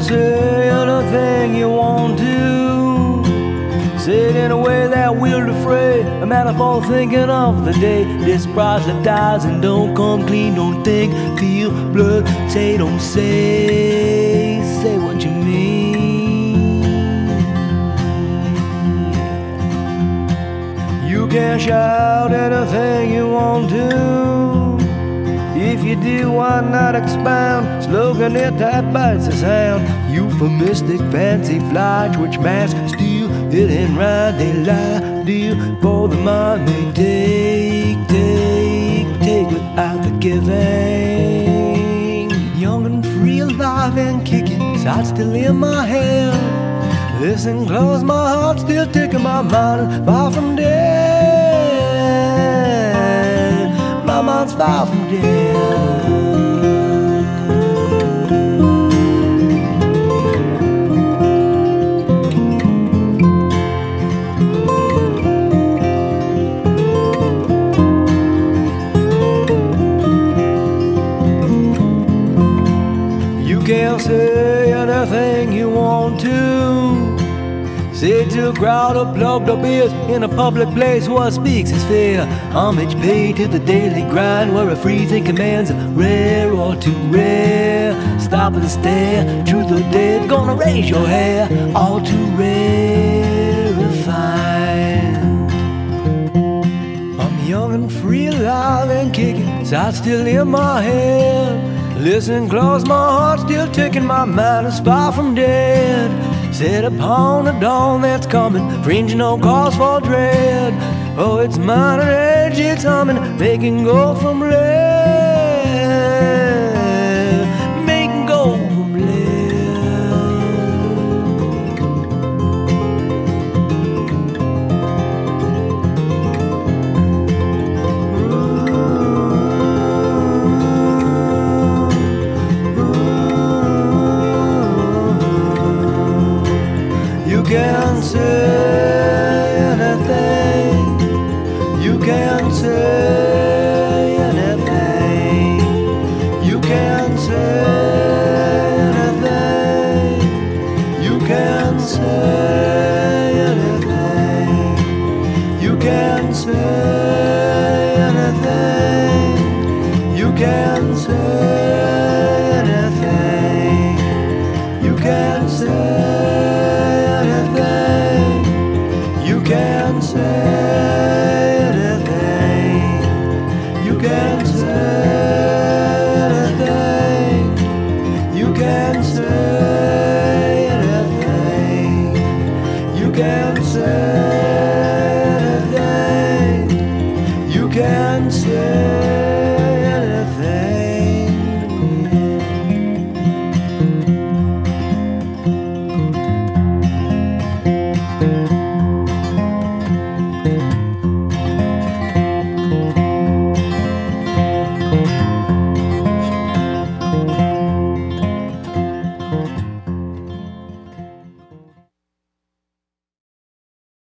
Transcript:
say anything you want to. Say it in a way that will defray a metaphor thinking of the day this proselytize and don't come clean, don't think, feel, blood, say, don't say what you mean. You can shout anything you want to. If you do, why not expound? Slogan it that bites the sound. Euphemistic, fancy fly, twitch mask, steal, it and ride, they lie, deal for the mind they take without the giving. Young and free, alive and kicking, sight still in my hand. Listen close, my heart still ticking, my mind is far from dead. My mind's far from dead. You can't say anything you want to. Say to a crowd of plugged up ears in a public place, what speaks is fair. Homage paid to the daily grind, where a free thinking man's rare or too rare. Stop and stare, truth or dead, gonna raise your hair. All too rarefied. I'm young and free, alive and kicking, sight still in my head. Listen close, my heart still ticking, my mind is far from dead. Set upon the dawn that's coming, fringe no cause for dread. Oh, it's mine and edge, it's humming, making gold from lead, making gold from You can't say anything. You can't say anything. You can't say anything. You can't say anything. You can't say anything. You can't say anything. You can't say. You can't say anything. You can't say anything. You can't say anything. You can't say anything. You can't say